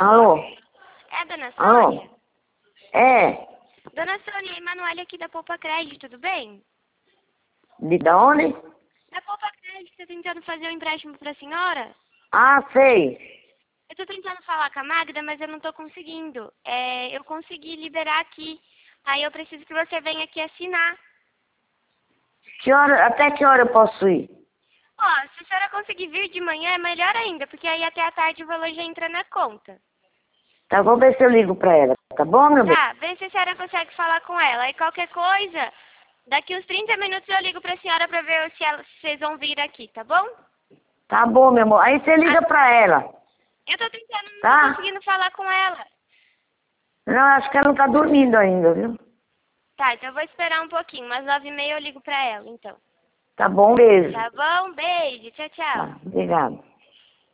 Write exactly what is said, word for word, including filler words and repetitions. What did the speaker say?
Alô? É a dona Alô? Sônia? É. Dona Sônia, Emanuele aqui da Poupa Crédito, tudo bem? De da onde? Da Poupa Crédito, tô tentando fazer um empréstimo pra senhora. Ah, sei. Eu tô tentando falar com a Magda, mas eu não tô conseguindo. É, eu consegui liberar aqui. Aí eu preciso que você venha aqui assinar. Que hora, até que hora eu posso ir? Ó, se a senhora conseguir vir de manhã é melhor ainda, porque aí até a tarde o valor já entra na conta. Tá, vou ver se eu ligo pra ela. Tá bom, meu bem? Tá, vê se a senhora consegue falar com ela. Aí qualquer coisa, daqui uns trinta minutos eu ligo pra senhora pra ver se, ela, se vocês vão vir aqui, tá bom? Tá bom, meu amor. Aí você liga Ah, pra ela. eu tô tentando, não tô Tá? conseguindo falar com ela. Não, acho que ela não tá dormindo ainda, viu? Tá, então eu vou esperar um pouquinho. Umas nove e meia eu ligo pra ela, então. Tá bom, beijo. Tá bom? Beijo. Tchau, tchau. Tá, obrigado.